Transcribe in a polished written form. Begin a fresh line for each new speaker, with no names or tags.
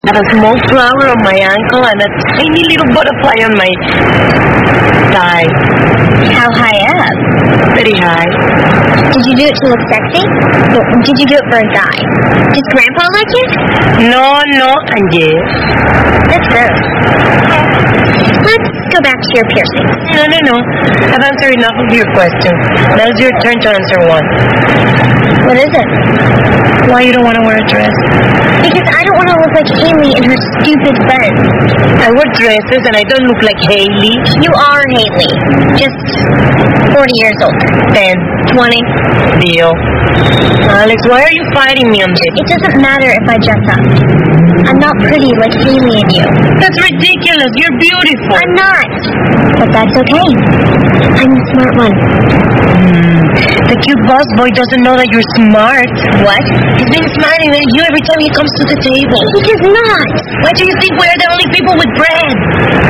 have a small flower on my ankle and a tiny little butterfly on my thigh.
How high up?
Pretty high.
Did you do it to look sexy? Or did you do it for a guy? Does Grandpa like you?
No, and yes.
That's gross. Let's go back to your piercing.
No. I've answered enough of your questions. Now's your turn to answer one.
What is it?
Why you don't want to wear a dress?
Because I don't want to look like Haley and her stupid friends.
I wear dresses and I don't look like Haley.
You are Haley. Just 40 years older.
10.
20.
Deal. Alex, why are you fighting me on this?
It doesn't matter if I dress up. I'm not pretty like Haley and you.
That's ridiculous. You're beautiful.
I'm not. But that's okay. I'm the smart one.
The cute boss boy doesn't know that you're smart.
What?
He's been smiling at you every time he comes to the table.
He does not.
Why do you think we're the only people with bread?